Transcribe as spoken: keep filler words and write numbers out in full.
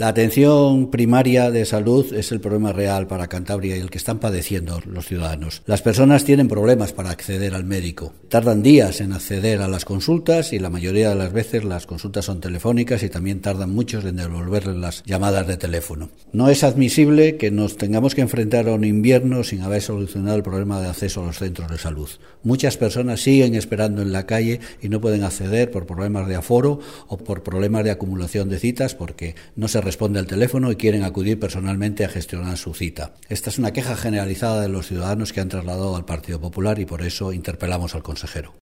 La atención primaria de salud es el problema real para Cantabria y el que están padeciendo los ciudadanos. Las personas tienen problemas para acceder al médico. Tardan días en acceder a las consultas y la mayoría de las veces las consultas son telefónicas y también tardan muchos en devolverles las llamadas de teléfono. No es admisible que nos tengamos que enfrentar a un invierno sin haber solucionado el problema de acceso a los centros de salud. Muchas personas siguen esperando en la calle y no pueden acceder por problemas de aforo o por problemas de acumulación de citas porque no se responde al teléfono y quieren acudir personalmente a gestionar su cita. Esta es una queja generalizada de los ciudadanos que han trasladado al Partido Popular y por eso interpelamos al consejero.